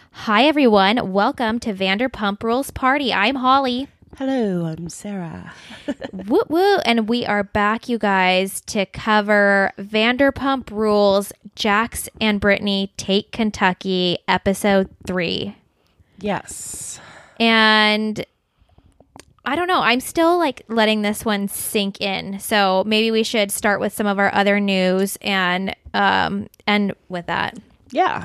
Hi, everyone. Welcome to Vanderpump Rules Party. I'm Holly. Hello, I'm Sarah. Woo woo. And we are back, you guys, to cover Vanderpump Rules, Jax and Brittany Take Kentucky, episode 3. Yes. And I don't know. I'm still letting this one sink in. So maybe we should start with some of our other news and end with that. Yeah.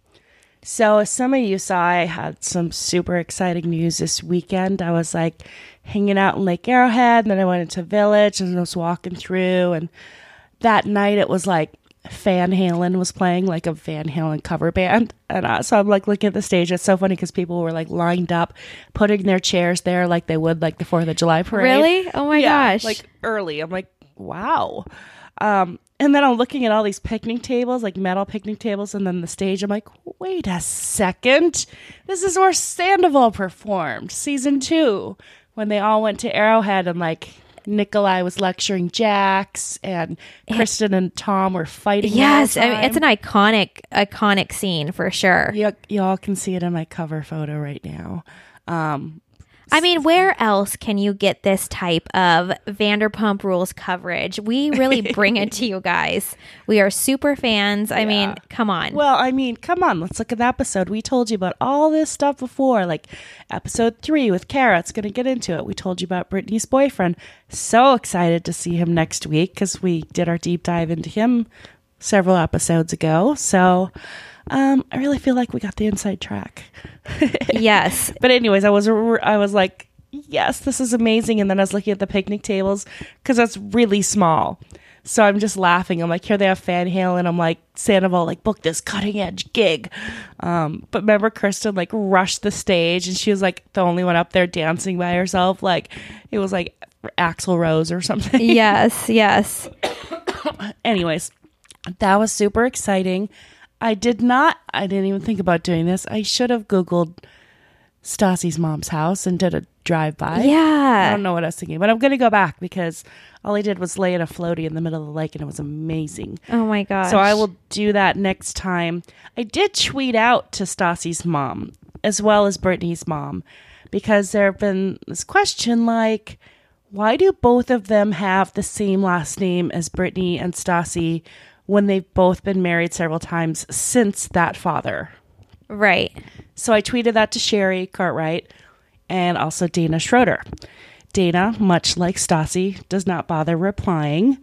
So as some of you saw, I had some super exciting news this weekend. I was hanging out in Lake Arrowhead, and then I went into Village and I was walking through, and that night it was Van Halen was playing, a Van Halen cover band. And so I'm looking at the stage. It's so funny because people were lined up, putting their chairs there like they would the 4th of July parade. Really? Oh my gosh. Early. I'm wow. And then I'm looking at all these picnic tables, metal picnic tables, and then the stage. I'm wait a second. This is where Sandoval performed, season 2, when they all went to Arrowhead and Nikolai was lecturing Jax and Kristen and Tom were fighting. Yes, I mean, it's an iconic scene for sure. Y'all can see it in my cover photo right now. I mean, where else can you get this type of Vanderpump Rules coverage? We really bring it to you guys. We are super fans. I mean, come on. Well, come on. Let's look at the episode. We told you about all this stuff before, episode 3 with Kara. It's going to get into it. We told you about Brittany's boyfriend. So excited to see him next week because we did our deep dive into him several episodes ago. So I really feel like we got the inside track. Yes. But anyways, I was yes, this is amazing. And then I was looking at the picnic tables because that's really small. So I'm just laughing. I'm here they have Van Halen. I'm Sandoval, book this cutting edge gig. But remember Kristen rushed the stage and she was the only one up there dancing by herself. It was Axl Rose or something. Yes. Anyways, that was super exciting. I didn't even think about doing this. I should have Googled Stassi's mom's house and did a drive-by. Yeah. I don't know what I was thinking, but I'm going to go back because all I did was lay in a floaty in the middle of the lake and it was amazing. Oh my gosh. So I will do that next time. I did tweet out to Stassi's mom as well as Brittany's mom because there have been this question why do both of them have the same last name as Brittany and Stassi when they've both been married several times since that father? Right. So I tweeted that to Sherry Cartwright and also Dana Schroeder. Dana, much like Stassi, does not bother replying.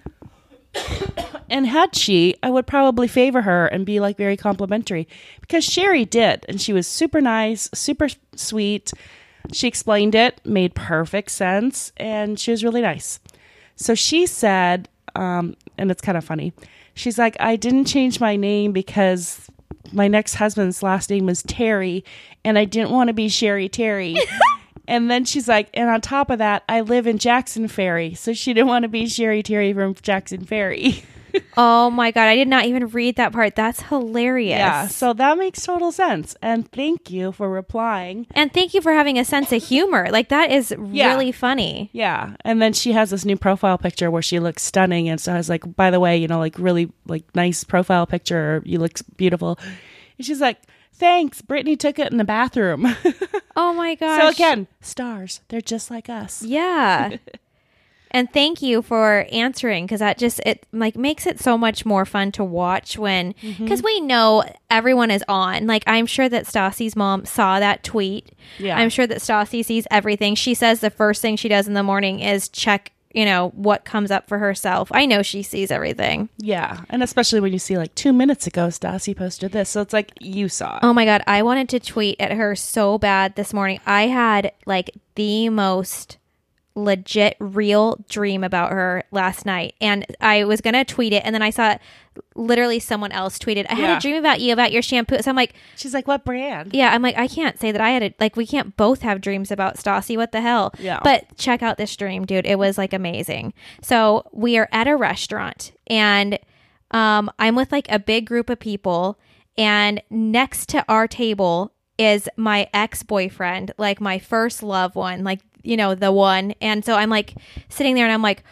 And had she, I would probably favor her and be very complimentary because Sherry did. And she was super nice, super sweet. She explained it, made perfect sense, and she was really nice. So she said, and it's kind of funny, she's I didn't change my name because my next husband's last name was Terry, and I didn't want to be Sherry Terry. And then she's and on top of that, I live in Jackson Ferry, so she didn't want to be Sherry Terry from Jackson Ferry. Oh my God, I did not even read that part. That's hilarious. Yeah, so that makes total sense. And thank you for replying. And thank you for having a sense of humor. That is really funny. Yeah. And then she has this new profile picture where she looks stunning. And so I was by the way, really nice profile picture. You look beautiful. And she's thanks. Brittany took it in the bathroom. Oh my gosh. So again, stars. They're just like us. Yeah. And thank you for answering because that just makes it so much more fun to watch when because we know everyone is on. I'm sure that Stassi's mom saw that tweet. Yeah. I'm sure that Stassi sees everything. She says the first thing she does in the morning is check, what comes up for herself. I know she sees everything. Yeah. And especially when you see 2 minutes ago, Stassi posted this. So it's you saw it. Oh my God. I wanted to tweet at her so bad this morning. I had the most legit real dream about her last night and I was gonna tweet it and then I saw literally someone else tweeted I had a dream about you about your shampoo, so I'm she's what brand? Yeah, I'm I can't say that I had we can't both have dreams about Stassi, what the hell. Yeah, but check out this dream, dude. It was amazing. So we are at a restaurant and I'm with a big group of people and next to our table is my ex-boyfriend, my first love one, the one. And so I'm sitting there and I'm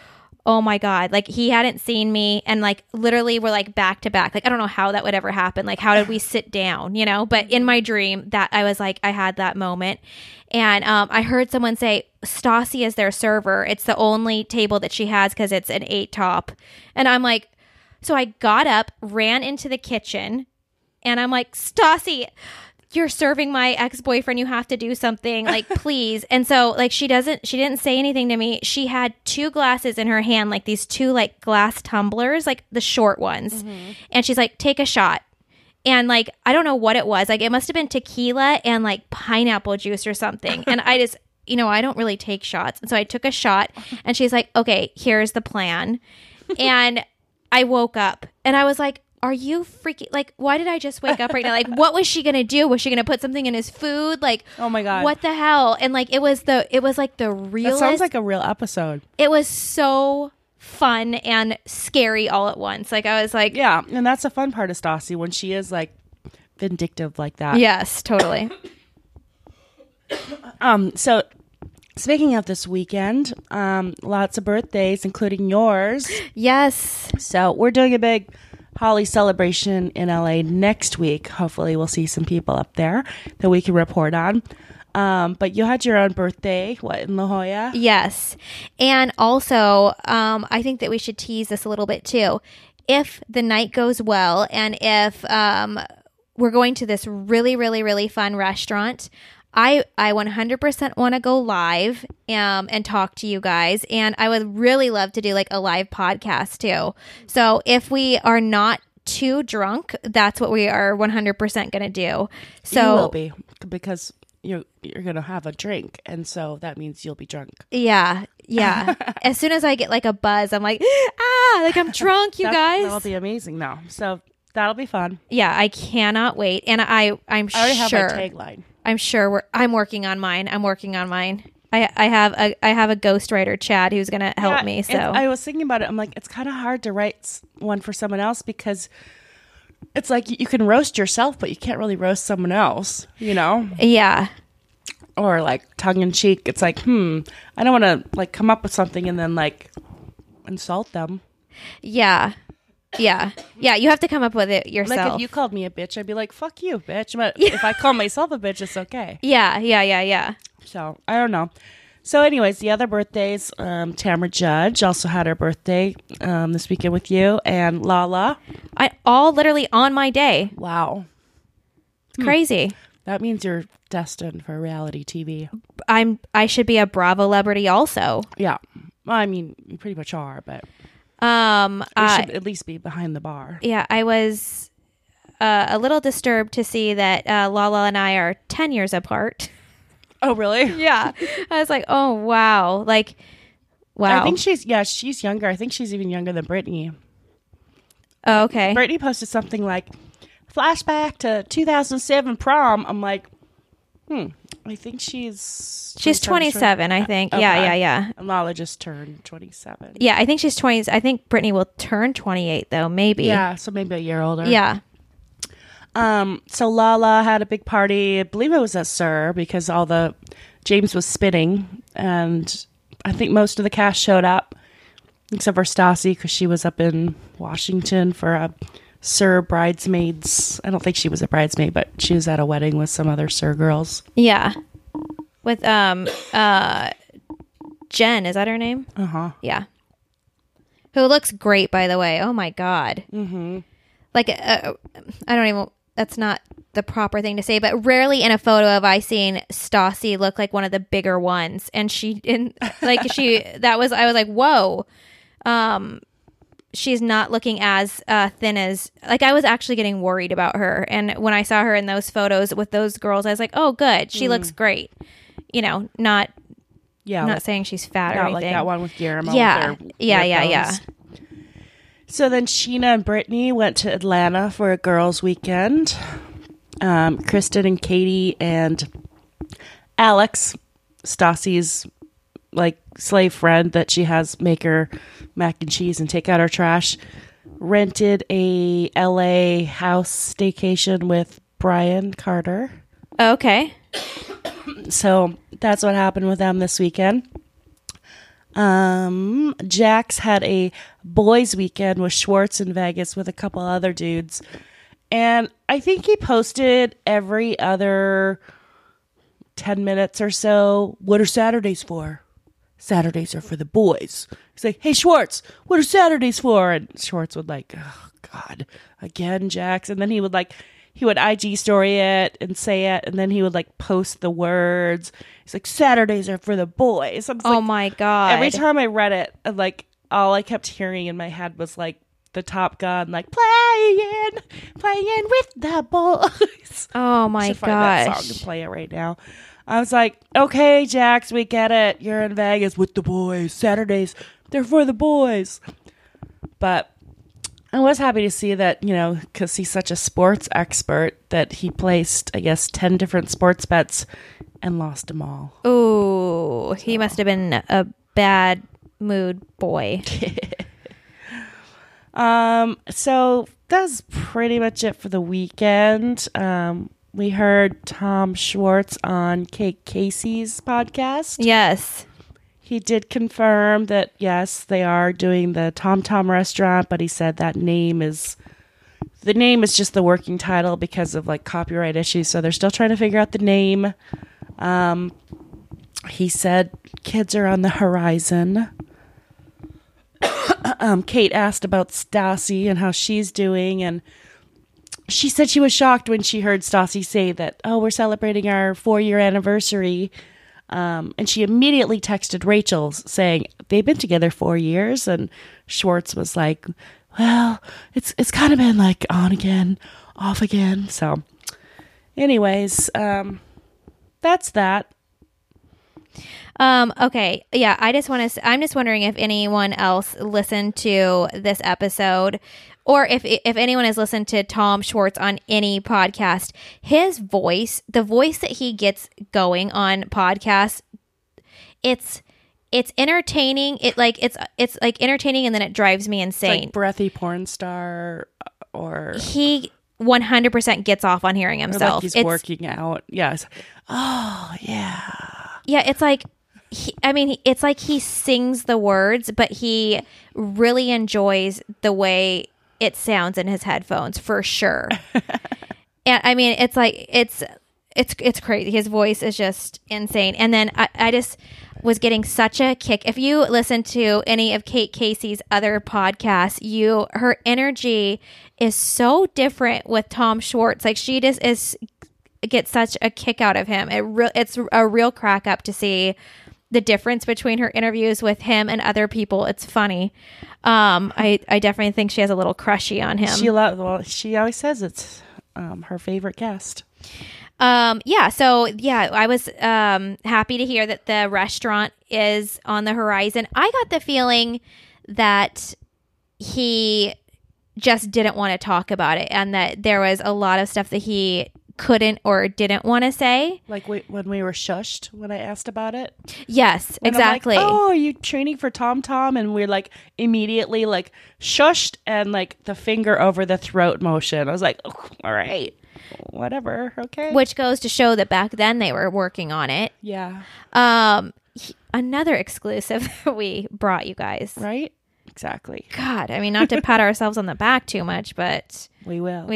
oh my God, like he hadn't seen me, and like literally we're like back to back. Like I don't know how that would ever happen. Like how did we sit down, you know? But in my dream that I was like, I had that moment. And I heard someone say Stassi is their server. It's the only table that she has because it's an 8 top. And I'm like, so I got up, ran into the kitchen, and I'm like, Stassi, you're serving my ex-boyfriend. You have to do something, like, please. And so like she didn't say anything to me. She had 2 glasses in her hand, like these 2 like glass tumblers, like the short ones. And she's like, take a shot. And like, I don't know what it was. Like it must've been tequila and like pineapple juice or something. And I just, I don't really take shots. And so I took a shot, and she's like, okay, here's the plan. And I woke up and I was like, are you freaking, like, why did I just wake up right now? Like, what was she going to do? Was she going to put something in his food? Like, oh my God, what the hell? And like, it was like the realest. That sounds like a real episode. It was so fun and scary all at once. Like I was like, yeah. And that's the fun part of Stassi, when she is like vindictive like that. Yes, totally. So speaking of this weekend, lots of birthdays, including yours. Yes. So we're doing a big Holly celebration in LA next week. Hopefully we'll see some people up there that we can report on. But you had your own birthday, in La Jolla? Yes. And also, I think that we should tease this a little bit too. If the night goes well, and if we're going to this really, really, really fun restaurant, I 100% want to go live and talk to you guys. And I would really love to do like a live podcast too. So if we are not too drunk, that's what we are 100% going to do. So you will be, because you're going to have a drink. And so that means you'll be drunk. Yeah. Yeah. As soon as I get like a buzz, I'm like, like I'm drunk, you guys. That'll be amazing now. So that'll be fun. Yeah. I cannot wait. And I already have my tagline. I'm sure I'm working on mine. I have a ghostwriter, Chad, who's going to help me. So I was thinking about it. I'm like, it's kind of hard to write one for someone else, because it's like you can roast yourself, but you can't really roast someone else, Yeah. Or like tongue in cheek. It's like, I don't want to like come up with something and then like insult them. Yeah. Yeah. Yeah. You have to come up with it yourself. Like if you called me a bitch, I'd be like, fuck you, bitch. But if I call myself a bitch, it's okay. Yeah. Yeah. Yeah. Yeah. So I don't know. So anyways, the other birthdays, Tamra Judge also had her birthday this weekend with you, and Lala. All literally on my day. Wow. It's crazy. That means you're destined for reality TV. I should be a Bravo celebrity also. Yeah. Well, I mean, you pretty much are, but you should at least be behind the bar. Yeah, I was a little disturbed to see that Lala and I are 10 years apart. Oh, really? Yeah. I was like, oh, wow. Like, wow. I think she's younger. I think she's even younger than Brittany. Oh, okay. Brittany posted something like, flashback to 2007 prom. I'm like, I think she's 27, I think. Okay. Yeah. And Lala just turned 27. Yeah, I think she's 20. I think Brittany will turn 28, though, maybe. Yeah, so maybe a year older. Yeah. So Lala had a big party. I believe it was at Sir, because James was spinning, and I think most of the cast showed up, except for Stassi, because she was up in Washington for a Sir bridesmaids. I don't think she was a bridesmaid, but she was at a wedding with some other Sir girls. Yeah. With Jen, is that her name? Uh-huh. Yeah. Who looks great, by the way. Oh my God. Mm-hmm. Like, I don't even, that's not the proper thing to say, but rarely in a photo have I seen Stassi look like one of the bigger ones. And I was like, whoa. She's not looking as thin as, like, I was actually getting worried about her. And when I saw her in those photos with those girls, I was like, oh, good. She looks great. Not saying she's fat or anything. Not like that one with Guillermo. Yeah. Yeah. So then Sheena and Brittany went to Atlanta for a girls' weekend. Kristen and Katie and Alex, Stassi's like slave friend that she has make her mac and cheese and take out her trash, rented a LA house staycation with Brian Carter. Okay. So that's what happened with them this weekend. Jax had a boys' weekend with Schwartz in Vegas with a couple other dudes. And I think he posted every other 10 minutes or so. What are Saturdays for? Saturdays are for the boys. He's like, hey, Schwartz, what are Saturdays for? And Schwartz would like, oh, God, again, Jax. And then he would IG story it and say it. And then he would like post the words. He's like, Saturdays are for the boys. Oh my God. Every time I read it, like all I kept hearing in my head was like the Top Gun, like playing with the boys. Oh my gosh. Find that song and play it right now. I was like, okay, Jax, we get it. You're in Vegas with the boys. Saturdays, they're for the boys. But I was happy to see that, because he's such a sports expert, that he placed, I guess, 10 different sports bets and lost them all. Oh, he must have been a bad mood boy. So that's pretty much it for the weekend. We heard Tom Schwartz on Kate Casey's podcast. Yes. He did confirm that, yes, they are doing the Tom Tom restaurant, but he said the name is just the working title because of like copyright issues. So they're still trying to figure out the name. He said kids are on the horizon. Kate asked about Stassi and how she's doing, and she said she was shocked when she heard Stassi say that, oh, we're celebrating our 4-year anniversary. And she immediately texted Rachel saying they've been together 4 years. And Schwartz was like, well, it's kind of been like on again, off again. So anyways, that's that. Okay. Yeah. I'm just wondering if anyone else listened to this episode, or if anyone has listened to Tom Schwartz on any podcast. His voice, the voice that he gets going on podcasts, it's entertaining. It's like entertaining, and then it drives me insane. It's like breathy porn star, or he 100% gets off on hearing himself. Like he's working out. Yes. Oh yeah. Yeah. It's like, it's like he sings the words, but he really enjoys the way it sounds in his headphones, for sure. And I mean, it's like, it's crazy. His voice is just insane. And then I just was getting such a kick. If you listen to any of Kate Casey's other podcasts, her energy is so different with Tom Schwartz. Like, she just gets such a kick out of him. It's a real crack up to see the difference between her interviews with him and other people. It's funny. I definitely think she has a little crushy on him. She always says it's her favorite guest. Yeah. So yeah, I was happy to hear that the restaurant is on the horizon. I got the feeling that he just didn't want to talk about it, and that there was a lot of stuff that he couldn't or didn't want to say. Like when we were shushed when I asked about it. Yes, when exactly. Like, oh, are you training for Tom Tom? And we're like immediately like shushed and like the finger over the throat motion. I was like, oh, all right, whatever, okay. Which goes to show that back then they were working on it. Yeah. Another exclusive that we brought you guys. Right? Exactly. God, I mean, not to pat ourselves on the back too much, but we will.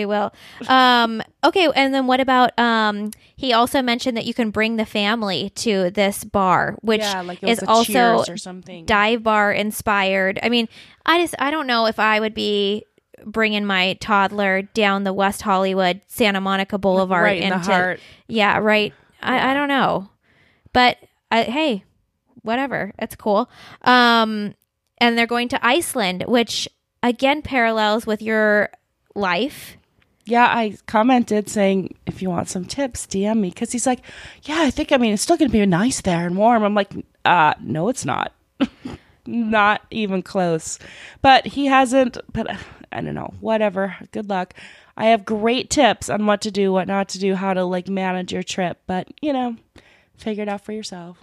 Okay, and then what about he also mentioned that you can bring the family to this bar, which is also or something. Dive bar inspired. I mean, I don't know if I would be bringing my toddler down the West Hollywood Santa Monica Boulevard right in the heart. Yeah, right. I don't know, but hey, whatever. It's cool. And they're going to Iceland, which again parallels with your life. Yeah, I commented saying, if you want some tips, DM me. Because he's like, yeah, it's still going to be nice there and warm. I'm like, no, it's not. Not even close. But he hasn't, but I don't know, whatever. Good luck. I have great tips on what to do, what not to do, how to like manage your trip. But, figure it out for yourself.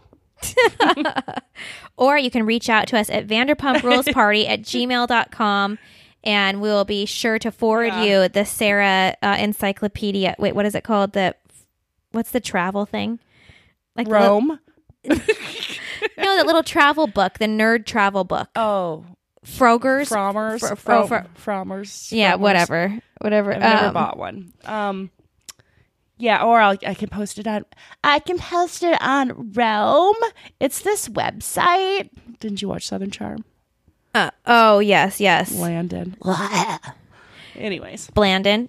Or you can reach out to us at vanderpumprulesparty@gmail.com, and we'll be sure to forward you the Sarah encyclopedia. Wait, what is it called? What's the travel thing? Like Rome? No, the little travel book, the nerd travel book. Oh, Frogger's. Frommer's. Frommer's. Yeah, whatever. I've never bought one. Yeah, or I can post it on. I can post it on Rome. It's this website. Didn't you watch Southern Charm? Oh yes. Landon. Anyways, Blandon.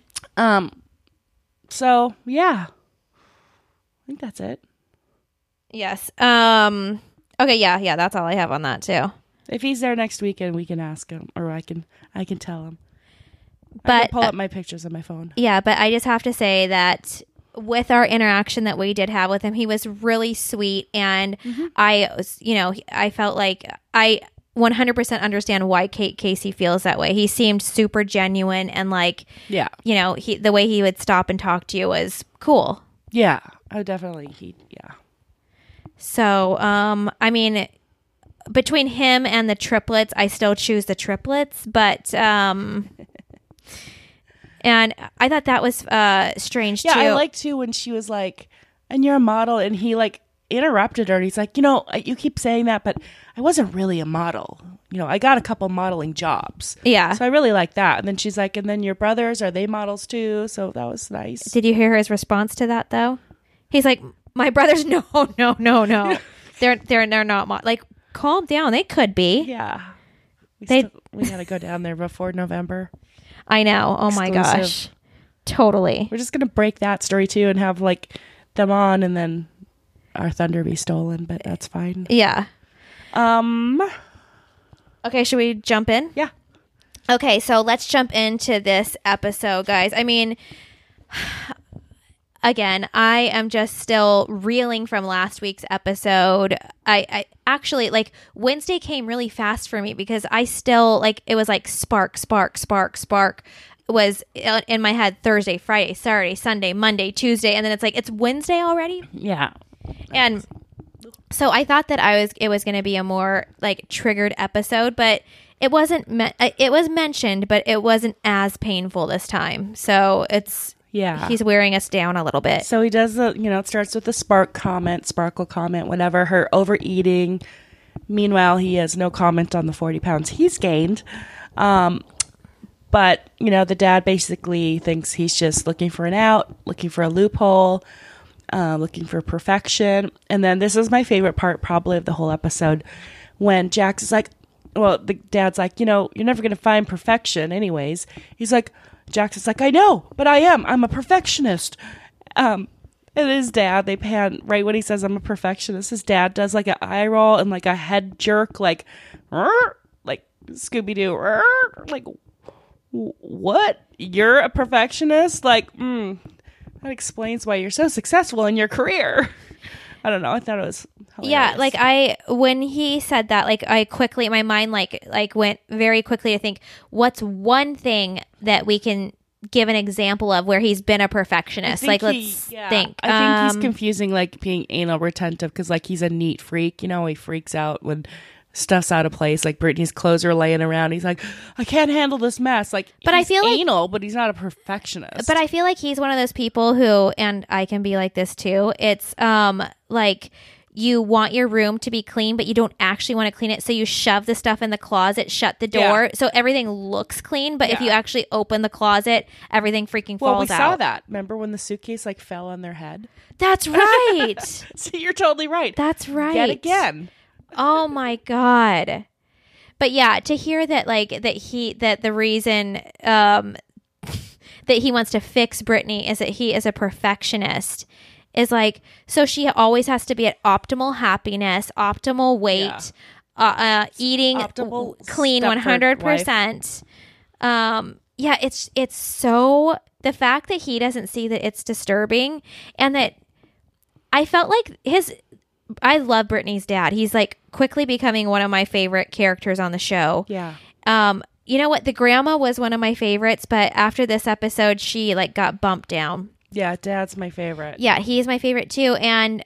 So yeah, I think that's it. Yes. Okay. Yeah. That's all I have on that too. If he's there next weekend, we can ask him, or I can tell him. I But can pull up my pictures on my phone. Yeah, but I just have to say that with our interaction that we did have with him, he was really sweet, and I felt like I 100% understand why Casey feels that way. He seemed super genuine, and Yeah. The way he would stop and talk to you was cool. Yeah, I definitely. Yeah. So, I mean, between him and the triplets, I still choose the triplets, but and I thought that was strange too. Yeah, I liked too when she was like, "And you're a model," and he interrupted her, and he's like, "You keep saying that, but I wasn't really a model. I got a couple modeling jobs. Yeah, so I really like that." And then she's like, "And then your brothers, are they models too?" So that was nice. Did you hear his response to that though? He's like, "My brothers, no. they're not calm down. They could be. Yeah, we gotta go down there before November." I know. Oh my gosh. Totally. We're just going to break that story too and have them on and then our thunder be stolen, but that's fine. Yeah. Okay, should we jump in? Yeah. Okay, so let's jump into this episode, guys. I mean, again, I am just still reeling from last week's episode. I actually, Wednesday came really fast for me because I still, it was spark was in my head Thursday, Friday, Saturday, Sunday, Monday, Tuesday, and then it's Wednesday already. Yeah. And so I thought that it was going to be a more triggered episode, but it wasn't. It was mentioned, but it wasn't as painful this time. So he's wearing us down a little bit. So he does it starts with the sparkle comment, whatever, her overeating. Meanwhile, he has no comment on the 40 pounds he's gained. But, the dad basically thinks he's just looking for an out, looking for a loophole, looking for perfection. And then this is my favorite part probably of the whole episode when Jax is like, well, the dad's like, you're never going to find perfection anyways. He's like, Jax is like, I know, but I am. I'm a perfectionist. And his dad, they pan right when he says I'm a perfectionist. His dad does an eye roll and a head jerk, like Scooby-Doo. What? You're a perfectionist? That explains why you're so successful in your career. I don't know. I thought it was hilarious. Yeah, when he said that, I quickly, my mind went very quickly to think, what's one thing that we can give an example of where he's been a perfectionist? Let's think. I think he's confusing being anal retentive because he's a neat freak. He freaks out when stuff's out of place. Brittany's clothes are laying around. He's like, I can't handle this mess. But I feel anal, but he's not a perfectionist. But I feel like he's one of those people who, and I can be like this too. It's you want your room to be clean, but you don't actually want to clean it. So you shove the stuff in the closet, shut the door. So everything looks clean. But if you actually open the closet, everything freaking falls out. Well, we saw that. Remember when the suitcase fell on their head? That's right. So you're totally right. That's right. Yet again. Oh my God. But yeah, to hear that that the reason that he wants to fix Brittany is that he is a perfectionist is so she always has to be at optimal happiness, optimal weight, eating optimal clean 100%. Yeah, it's so, the fact that he doesn't see that it's disturbing, and that I felt I love Brittany's dad. He's quickly becoming one of my favorite characters on the show. Yeah. You know what? The grandma was one of my favorites, but after this episode, she got bumped down. Yeah, Dad's my favorite. Yeah, he's my favorite too. And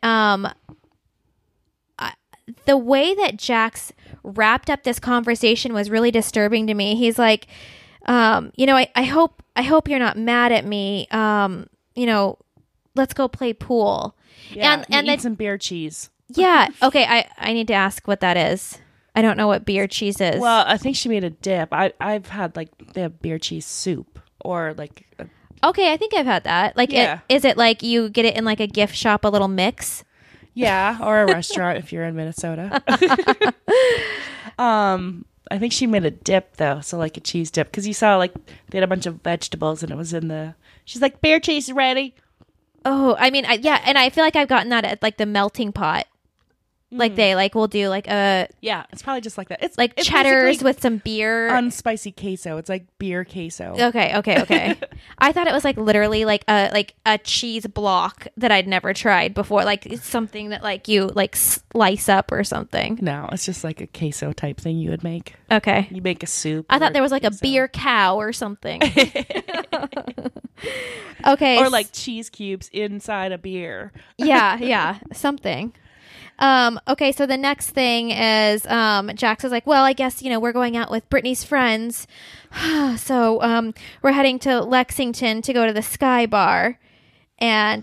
the way that Jax wrapped up this conversation was really disturbing to me. He's like, I hope you're not mad at me. Let's go play pool. Yeah, and eat some beer cheese. Yeah. Okay. I need to ask what that is. I don't know what beer cheese is. Well, I think she made a dip. I've had like they have beer cheese soup or like okay, I think I've had that. Like, Yeah. is it like you get it in like a gift shop, a little mix? yeah, or a restaurant if you're in Minnesota. I think she made a dip though, so like a cheese dip because you saw like they had a bunch of vegetables and it was in the. She's like beer cheese is ready. Oh, I mean, yeah, and I feel like I've gotten that at like the melting pot. Like they like will do like a Yeah, it's probably just like that. It's like it's cheddars basically with some beer. unspicy queso. It's like beer queso. Okay. I thought it was like literally like a cheese block that I'd never tried before. Like it's something that like you like slice up or something. No, it's just like a queso type thing you would make. Okay. You make a soup. I thought or there was like a queso. beer cow or something. Okay. or like cheese cubes inside a beer. yeah, something. Okay, so the next thing is Jax is like, well, I guess, we're going out with Brittany's friends. So we're heading to Lexington to go to the Sky Bar. And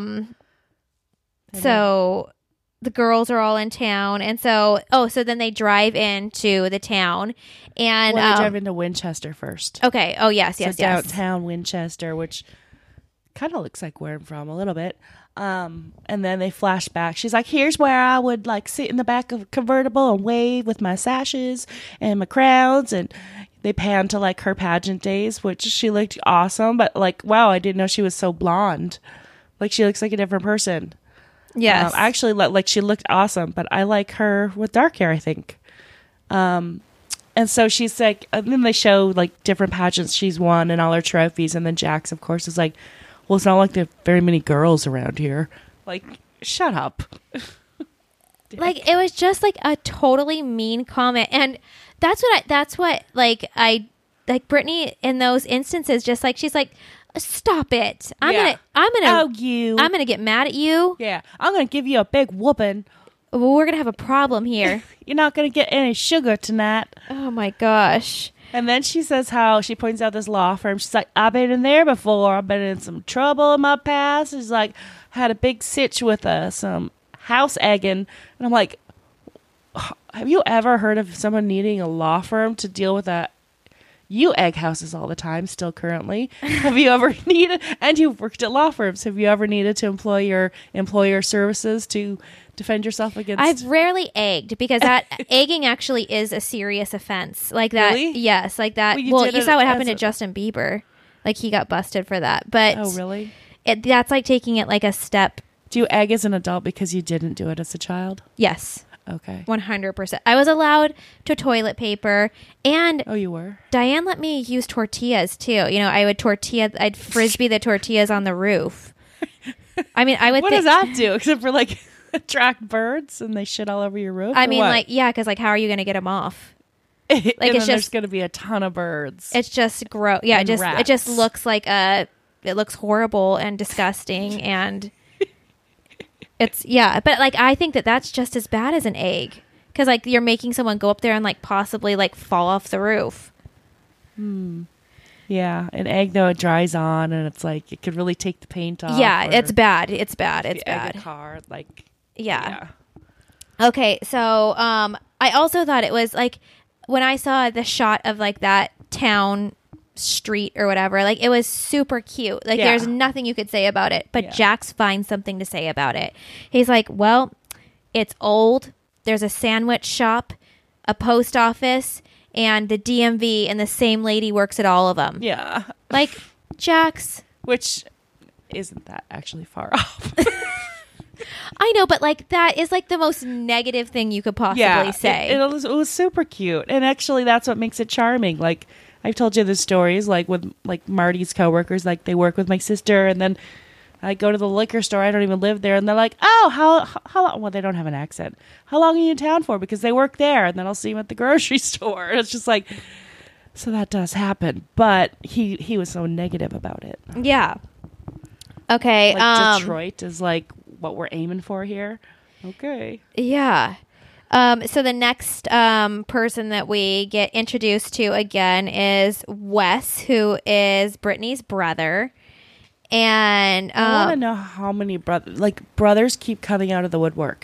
so the girls are all in town. And so then they drive into the town. And Well, they drive into Winchester first. okay. Oh, yes. Downtown Winchester, which kind of looks like where I'm from a little bit. And then they flash back. She's like, here's where I would like sit in the back of a convertible and wave with my sashes and my crowns. And they pan to like her pageant days, which she looked awesome. But like, wow, I didn't know she was so blonde. Like she looks like a different person. Yes. I actually like she looked awesome, but I like her with dark hair, I think. And so she's like, and then they show like different pageants she's won and all her trophies. And then Jax, of course, is like, well, it's not like there are very many girls around here. Like, shut up. Like it was just like a totally mean comment, and that's what Brittany in those instances, just like she's like, stop it. I'm gonna get mad at you. Yeah, I'm gonna give you a big whooping. We're gonna have a problem here. You're not gonna get any sugar tonight. Oh my gosh. And then she says how she points out this law firm. She's like, I've been in there before. I've been in some trouble in my past. She's like, had a big sitch with some house egging. And I'm like, have you ever heard of someone needing a law firm to deal with that? You egg houses all the time, still currently. Have you ever needed, and you've worked at law firms, have you ever needed to employ your employer services to defend yourself against? I've rarely egged because that egging actually is a serious offense. Like that. Really? Yes. Like that. Well, You saw what happened to Justin Bieber. Like he got busted for that. But oh, really? That's like taking it like a step. Do you egg as an adult because you didn't do it as a child? Yes. Okay. 100%. I was allowed to toilet paper, and Oh, you were? Diane let me use tortillas too. I'd frisbee the tortillas on the roof. I mean, I would What does that do except for like attract birds and they shit all over your roof? I or mean, what? like, yeah, because like, how are you going to get them off? Like it's there's just- going to be a ton of birds. It's just gross. Yeah, And it rats. just looks like it looks horrible and disgusting, and but like I think that's just as bad as an egg, because like you're making someone go up there and like possibly like fall off the roof. Yeah, an egg though it dries on and it's like it could really take the paint off. Yeah, or it's bad. It's bad. if It's you egg bad. a car, like Yeah. Okay, so I also thought it was like when I saw the shot of like that town street or whatever, like it was super cute. Like Yeah. there's nothing you could say about it, but Yeah. Jax finds something to say about it. He's like, well, it's old. There's a sandwich shop, a post office, and the DMV, and the same lady works at all of them. Yeah. Like, Jax, Which isn't that actually far off. I know, but like that is like the most negative thing you could possibly say. It was super cute. And actually that's what makes it charming. Like I've told you the stories like with like Marty's coworkers, like they work with my sister and then I go to the liquor store. I don't even live there. And they're like, oh, how long? Well, they don't have an accent. How long are you in town for? Because they work there. And then I'll see them at the grocery store. And it's just like, so that does happen. But he was so negative about it. Yeah. Okay. Like Detroit is like what we're aiming for here. Okay. Yeah. So the next person that we get introduced to again is Wes, who is Brittany's brother. And I want to know how many brothers keep coming out of the woodwork.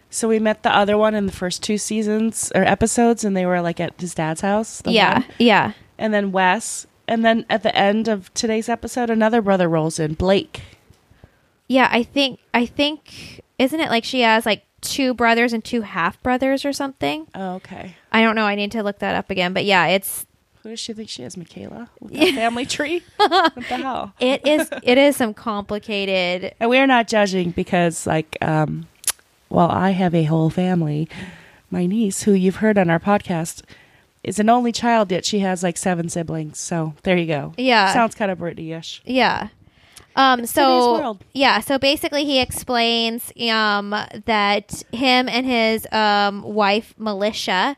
So we met the other one in the first 2 seasons or episodes, and they were like at his dad's house. Yeah. One. Yeah. And then Wes. And then at the end of today's episode, another brother rolls in, Blake. Yeah. I think, isn't it like she has like 2 brothers and 2 half brothers or something? Oh, okay. I don't know. I need to look that up again. But yeah, Who does she think she is, Michaela? With that family tree? What the hell? it is some complicated. And we are not judging because, like, while I have a whole family, my niece, who you've heard on our podcast, is an only child, yet she has like 7 siblings. So there you go. Yeah. Sounds kind of Britney-ish. Yeah. Today's world. Yeah, so basically he explains that him and his wife Militia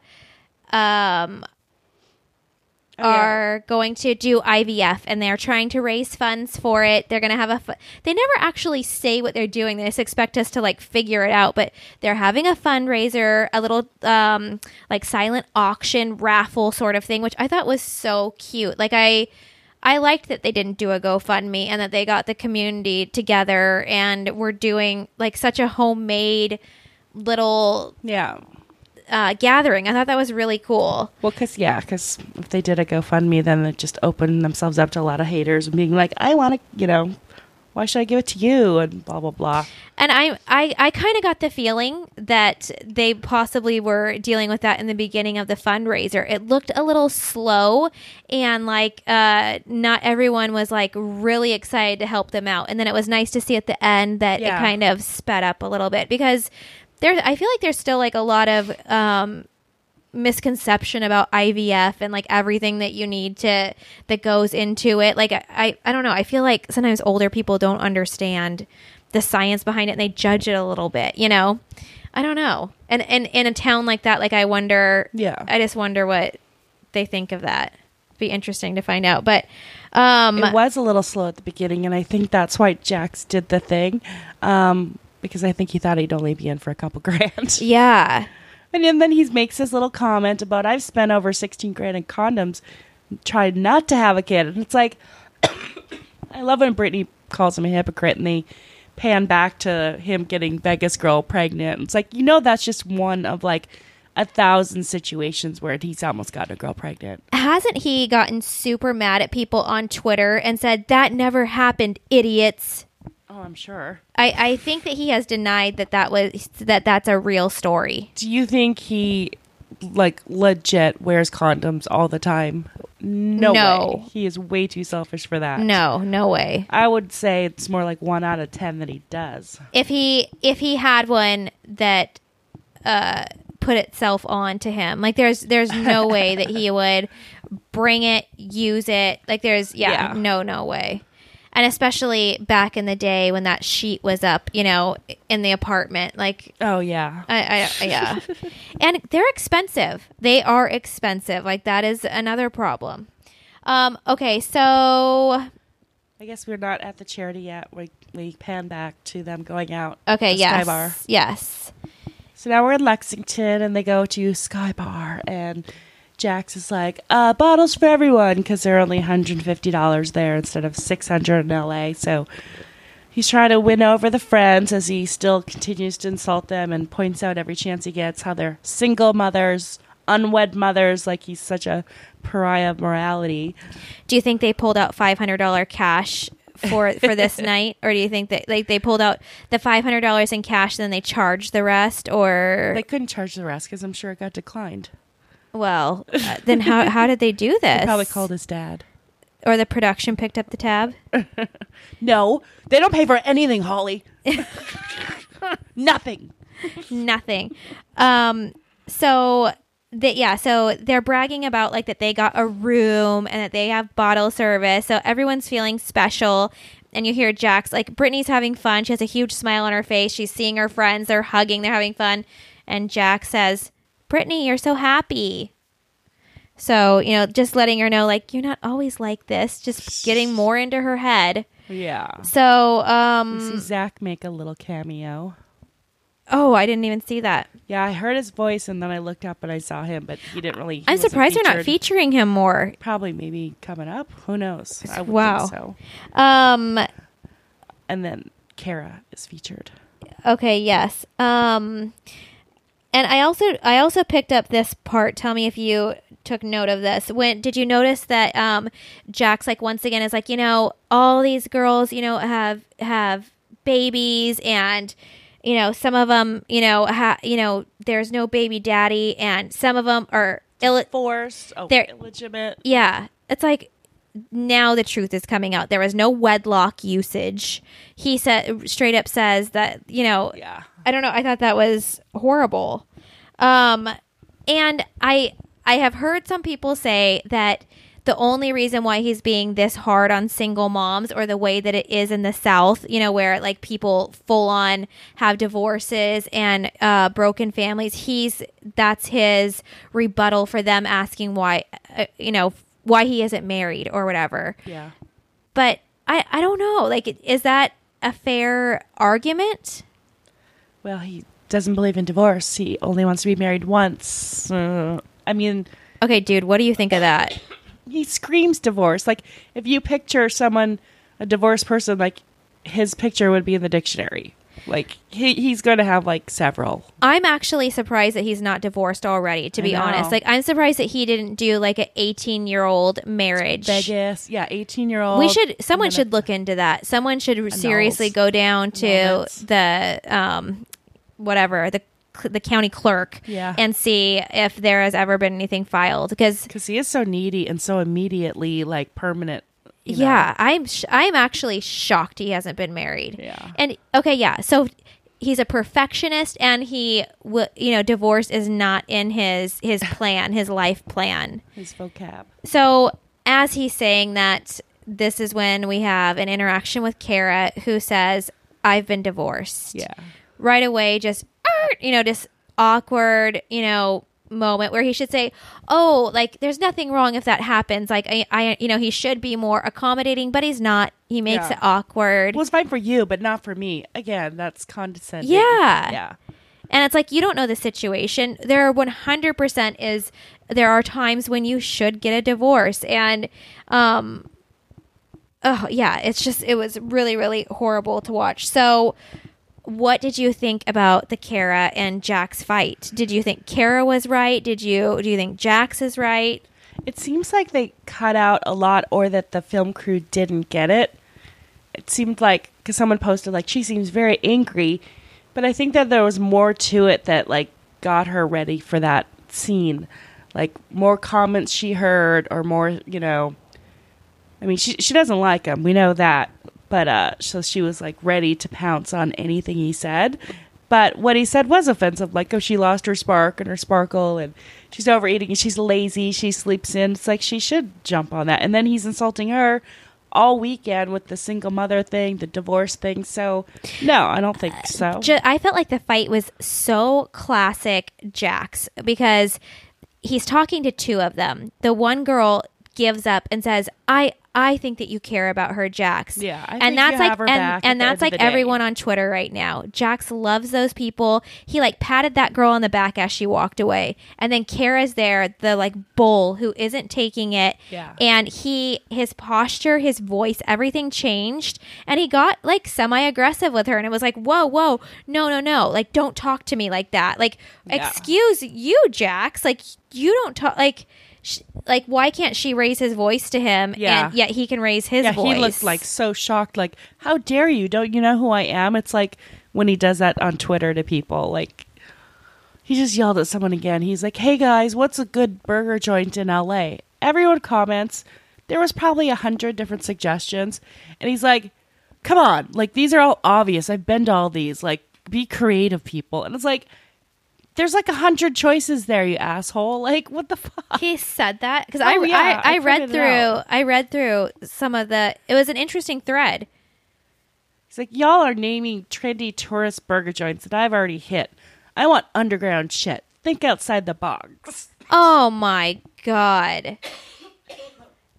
are going to do IVF, and they're trying to raise funds for it. They're going to have they never actually say what they're doing. They just expect us to like figure it out, but they're having a fundraiser, a little like silent auction raffle sort of thing, which I thought was so cute. Like I liked that they didn't do a GoFundMe and that they got the community together and were doing like such a homemade little gathering. I thought that was really cool. Well, because if they did a GoFundMe, then it just opened themselves up to a lot of haters and being like, I want to, why should I give it to you? And blah, blah, blah. And I kind of got the feeling that they possibly were dealing with that in the beginning of the fundraiser. It looked a little slow and like not everyone was like really excited to help them out. And then it was nice to see at the end that it kind of sped up a little bit because I feel like there's still like a lot of misconception about IVF and like everything that you need that goes into it. Like I don't know. I feel like sometimes older people don't understand the science behind it and they judge it a little bit, I don't know. And in a town like that, like I wonder, I just wonder what they think of that. Be interesting to find out. But it was a little slow at the beginning, and I think that's why Jax did the thing. Because I think he thought he'd only be in for a couple grand. Yeah. And then he makes this little comment about, I've spent over 16 grand in condoms, tried not to have a kid. And it's like, I love when Britney calls him a hypocrite and they pan back to him getting Vegas girl pregnant. It's like, that's just one of like 1,000 situations where he's almost gotten a girl pregnant. Hasn't he gotten super mad at people on Twitter and said, that never happened, idiots? Oh, I'm sure. I think that he has denied that's a real story. Do you think he like legit wears condoms all the time? No way. He is way too selfish for that. No way. I would say it's more like 1 out of 10 that he does. If he had one that put itself on to him, like there's no way that he would bring it, use it. Like there's no way. And especially back in the day when that sheet was up, in the apartment, like, oh yeah, yeah. And they're expensive. They are expensive. Like that is another problem. Okay, so I guess we're not at the charity yet. We pan back to them going out. Okay, yes, Sky Bar. Yes. So now we're in Lexington, and they go to Sky Bar, and Jax is like, bottles for everyone, because they're only $150 there instead of $600 in LA. So he's trying to win over the friends as he still continues to insult them and points out every chance he gets how they're single mothers, unwed mothers, like he's such a pariah of morality. Do you think they pulled out $500 cash for this night, or do you think that like they pulled out the $500 in cash and then they charged the rest, or they couldn't charge the rest because I'm sure it got declined? Well, then how did they do this? He probably called his dad. Or the production picked up the tab? No, they don't pay for anything, Holly. Nothing. Nothing. So they're bragging about like that they got a room and that they have bottle service. So everyone's feeling special. And you hear Jax, like Brittany's having fun. She has a huge smile on her face. She's seeing her friends. They're hugging. They're having fun. And Jax says, Brittany, you're so happy. So, just letting her know, like, you're not always like this. Just getting more into her head. Yeah. So, we see Zach make a little cameo. Oh, I didn't even see that. Yeah, I heard his voice, and then I looked up and I saw him, but he didn't really. I'm surprised they're not featuring him more. Probably, maybe coming up. Who knows? I would think so. And then Kara is featured. Okay, yes. And I also picked up this part. Tell me if you took note of this. Did you notice that Jax, like, once again is like, all these girls, have babies, and some of them, there's no baby daddy, and some of them are Forced. they're illegitimate. Yeah, it's like, now the truth is coming out. There was no wedlock usage. He straight up says that, Yeah. I don't know. I thought that was horrible. And I have heard some people say that the only reason why he's being this hard on single moms, or the way that it is in the South, where like people full on have divorces and broken families, that's his rebuttal for them asking why, why he isn't married or whatever. Yeah. But I don't know. Like, is that a fair argument? Well, he doesn't believe in divorce. He only wants to be married once. Okay, dude, what do you think of that? He screams divorce. Like, if you picture someone, a divorced person, like, his picture would be in the dictionary. Like, he's going to have, like, several. I'm actually surprised that he's not divorced already, to be honest. Like, I'm surprised that he didn't do, like, an 18-year-old marriage. Vegas. Yeah, 18-year-old. Someone should look into that. Someone should seriously go down to the, the county clerk, and see if there has ever been anything filed. Because he is so needy and so immediately, like, permanent. Yeah, I'm actually shocked he hasn't been married. Yeah. And okay, yeah. So he's a perfectionist, and divorce is not in his plan, his life plan, his vocab. So as he's saying that, this is when we have an interaction with Kara, who says, "I've been divorced." Yeah. Right away, just awkward, moment where he should say, "Oh, like, there's nothing wrong if that happens. Like, I he should be more accommodating, but he's not. He makes it awkward." Well, it's fine for you, but not for me. Again, that's condescending. Yeah. Yeah. And it's like, you don't know the situation. There 100% there are times when you should get a divorce. And, it was really, really horrible to watch. So what did you think about the Kara and Jax fight? Did you think Kara was right? Do you think Jax is right? It seems like they cut out a lot, or that the film crew didn't get it. It seemed like, because someone posted, like, she seems very angry, but I think that there was more to it that, like, got her ready for that scene. Like, more comments she heard, or more, she doesn't like him. We know that. But so she was, like, ready to pounce on anything he said. But what he said was offensive. Like, she lost her spark and her sparkle, and she's overeating, and she's lazy, she sleeps in. It's like, she should jump on that. And then he's insulting her all weekend with the single mother thing, the divorce thing. So, no, I don't think so. I felt like the fight was so classic Jax, because he's talking to two of them. The one girl gives up and says, I think that you care about her, Jax. Yeah, I and think that's you like, have her back and that's like everyone on Twitter right now. Jax loves those people. He, like, patted that girl on the back as she walked away, and then Kara's there, the, like, bull who isn't taking it. Yeah. And his posture, his voice, everything changed, and he got, like, semi-aggressive with her, and it was like, whoa, no, like, don't talk to me like that. Like, excuse you, Jax. Like, you don't talk like. Like, why can't she raise his voice to him, and yet he can raise his voice? He looked, like, so shocked, like, how dare you? Don't you know who I am? It's like when he does that on Twitter to people. Like, he just yelled at someone again. He's like, "Hey, guys, what's a good burger joint in LA?" Everyone comments. There was probably 100 different suggestions. And he's like, come on. Like, these are all obvious. I've been to all these. Like, be creative, people. And it's like, there's like 100 choices there, you asshole. Like, what the fuck? He said that because I read through some of the. It was an interesting thread. He's like, y'all are naming trendy tourist burger joints that I've already hit. I want underground shit. Think outside the box. Oh my god,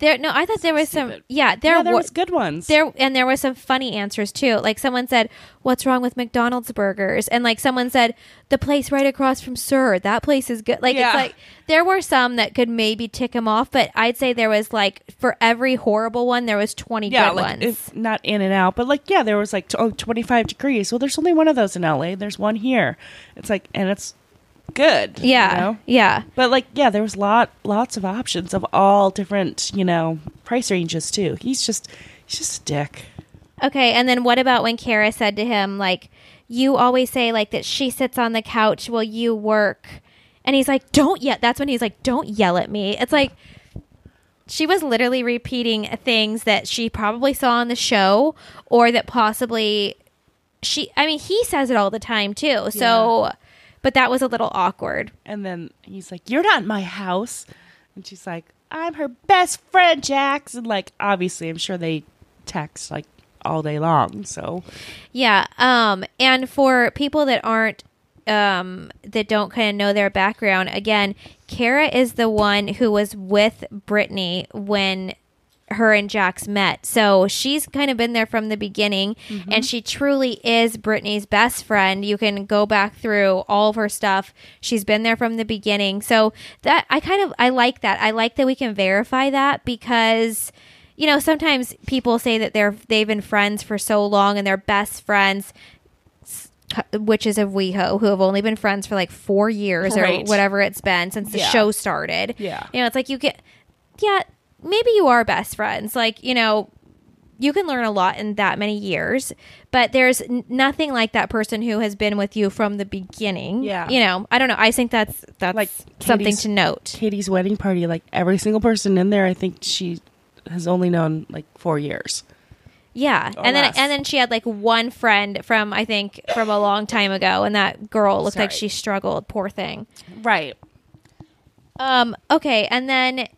I thought there was some. Yeah, there was good ones. There were some funny answers too. Like someone said, "What's wrong with McDonald's burgers?" And like someone said, "The place right across from Sir, that place is good." Like it's like there were some that could maybe tick him off, but I'd say there was like for every horrible one, there was 20 good ones. If not in and out, but like there was like 25 degrees. Well, there's only one of those in LA. There's one here. It's like, and it's good. Yeah, you know? yeah. But like, there was lots of options of all different, price ranges too. He's just a dick. Okay, and then what about when Kara said to him, like, you always say like that she sits on the couch while you work, and he's like, don't yell. That's when he's like, don't yell at me. It's like she was literally repeating things that she probably saw on the show, or that possibly he says it all the time too. So. Yeah. But that was a little awkward. And then he's like, you're not in my house. And she's like, I'm her best friend, Jax. And like, obviously, I'm sure they text like all day long. So, yeah. And for people that aren't, that don't kind of know their background, again, Kara is the one who was with Brittany when her and Jax met. So she's kind of been there from the beginning, and she truly is Brittany's best friend. You can go back through all of her stuff. She's been there from the beginning. So that I like that. I like that we can verify that, because sometimes people say that they've been friends for so long and they're best friends, witches of WeHo, who have only been friends for like 4 years or whatever it's been since the show started. Yeah. It's like maybe you are best friends. Like, you can learn a lot in that many years, but there's nothing like that person who has been with you from the beginning. Yeah. I don't know. I think that's like something to note. Katie's wedding party, like every single person in there, I think she has only known like 4 years. Yeah. And then she had like one friend from a long time ago, and that girl looked like she struggled. Poor thing. Right. Okay. And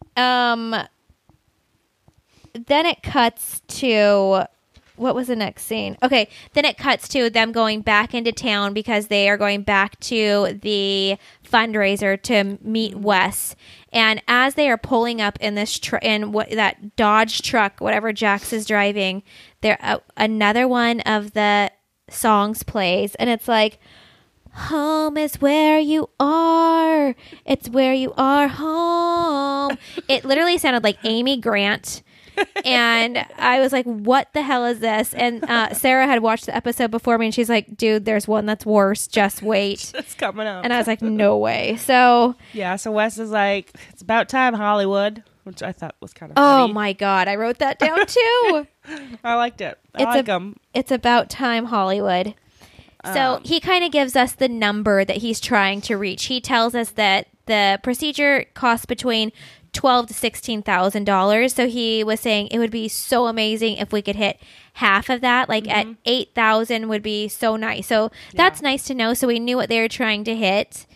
then it cuts to, what was the next scene? Okay, then it cuts to them going back into town because they are going back to the fundraiser to meet Wes. And as they are pulling up in this that Dodge truck, whatever Jax is driving, there another one of the songs plays, and it's like, home is where you are. It's where you are home. It literally sounded like Amy Grant. And I was like, what the hell is this? And Sarah had watched the episode before me, and she's like, dude, there's one that's worse. Just wait. It's coming up. And I was like, no way. So so Wes is like, it's about time, Hollywood, which I thought was kind of funny. Oh my God, I wrote that down too. I liked it. I like them. It's about time, Hollywood. So he kind of gives us the number that he's trying to reach. He tells us that the procedure costs between $12,000 to $16,000. So he was saying it would be so amazing if we could hit half of that, like at 8,000 would be so nice. So that's nice to know. So we knew what they were trying to hit.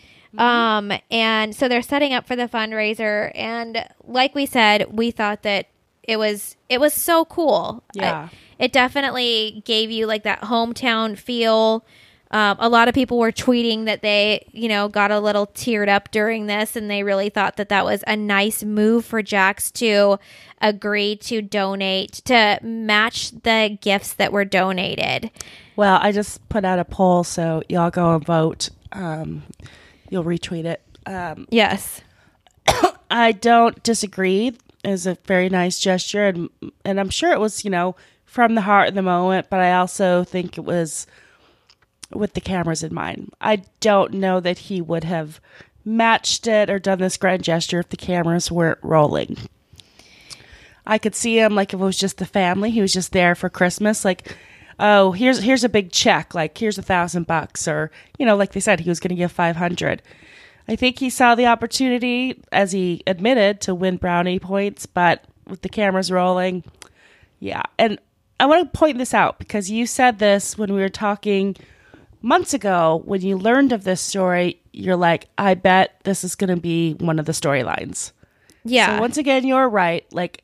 And so they're setting up for the fundraiser. And like we said, we thought that it was so cool. Yeah. It definitely gave you like that hometown feel. A lot of people were tweeting that they, got a little teared up during this, and they really thought that was a nice move for Jax to agree to donate, to match the gifts that were donated. Well, I just put out a poll, so y'all go and vote. You'll retweet it. Yes. I don't disagree. It was a very nice gesture, and I'm sure it was, from the heart in the moment, but I also think it was with the cameras in mind. I don't know that he would have matched it or done this grand gesture if the cameras weren't rolling. I could see him like if it was just the family, he was just there for Christmas, like, oh, here's a big check, like here's $1,000, or like they said, he was going to give 500. I think he saw the opportunity, as he admitted, to win brownie points, but with the cameras rolling, yeah. And I want to point this out because you said this when we were talking months ago. When you learned of this story, you're like, I bet this is going to be one of the storylines. Yeah. So once again, you're right. Like,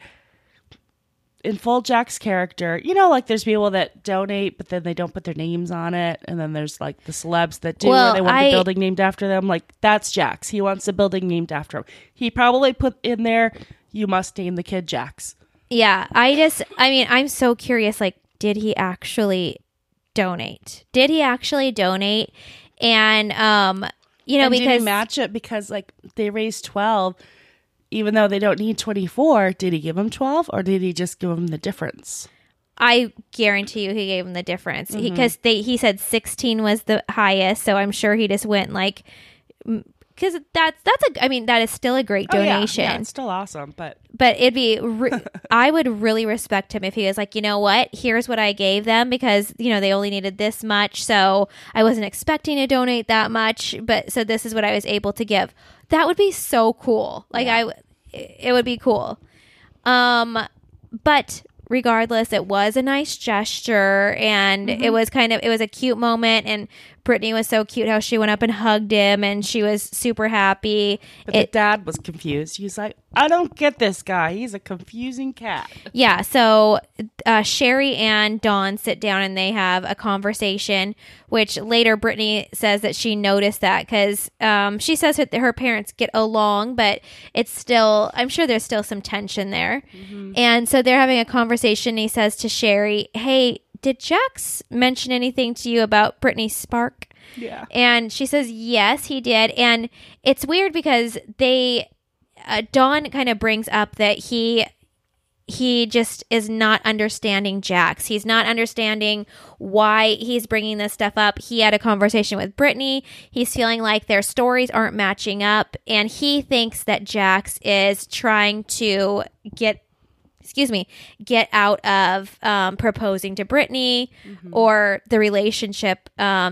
in full Jack's character, like there's people that donate, but then they don't put their names on it. And then there's like the celebs that do, where they want the building named after them. Like, that's Jax. He wants a building named after him. He probably put in there, you must name the kid Jax. Yeah, I mean, I'm so curious, like, did he actually donate? And, you know, And did because he match it because, like, they raised 12, even though they don't need 24. Did he give him 12 or did he just give him the difference? I guarantee you he gave him the difference because he said 16 was the highest. So I'm sure he just went like, because I mean, that is still a great donation. Yeah, it's still awesome. But it'd be, I would really respect him if he was like, you know what, here's what I gave them because, you know, they only needed this much. So I wasn't expecting to donate that much, but so this is what I was able to give. That would be so cool. Like it would be cool. But regardless, it was a nice gesture and it was a cute moment, and Brittany was so cute how she went up and hugged him and she was super happy. But the dad was confused. He's like, I don't get this guy. He's a confusing cat. Yeah. So Sherry and Dawn sit down and they have a conversation, which later Brittany says that she noticed that because she says that her parents get along, but it's still, I'm sure there's still some tension there. And so they're having a conversation. He says to Sherry, hey, did Jax mention anything to you about Brittany Spark? Yeah. And she says, yes, he did. And it's weird because Dawn kind of brings up that he just is not understanding Jax. He's not understanding why he's bringing this stuff up. He had a conversation with Brittany. He's feeling like their stories aren't matching up. And he thinks that Jax is trying to get out of proposing to Brittany or the relationship.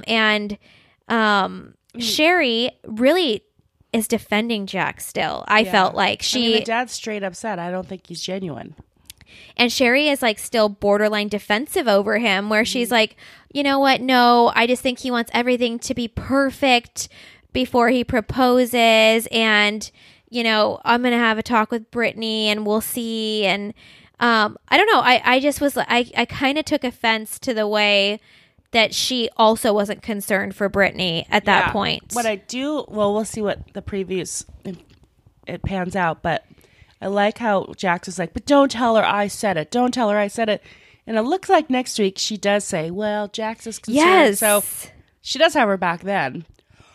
Sherry really is defending Jax still. I felt like the dad's straight up said, I don't think he's genuine. And Sherry is like still borderline defensive over him, where she's like, you know what? No, I just think he wants everything to be perfect before he proposes. And, you know, I'm going to have a talk with Brittany and we'll see. And I don't know. I just was, I kind of took offense to the way that she also wasn't concerned for Brittany at that point. What I do, well, we'll see what the previews, it pans out, but I like how Jax was like, but don't tell her I said it. Don't tell her I said it. And it looks like next week she does say, well, Jax is concerned. Yes. So she does have her back then.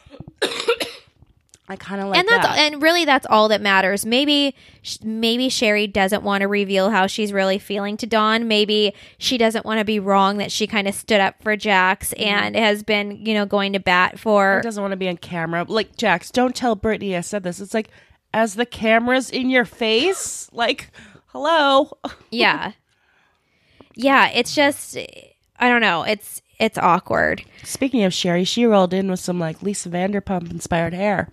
I kind of like that. And really that's all that matters. Maybe Sherry doesn't want to reveal how she's really feeling to Dawn. Maybe she doesn't want to be wrong that she kind of stood up for Jax and has been, you know, going to bat for. Or doesn't want to be on camera. Like, Jax, don't tell Brittany I said this. It's like, as the camera's in your face, like, hello. Yeah. Yeah, it's just, I don't know. It's awkward. Speaking of Sherry, she rolled in with some like Lisa Vanderpump inspired hair.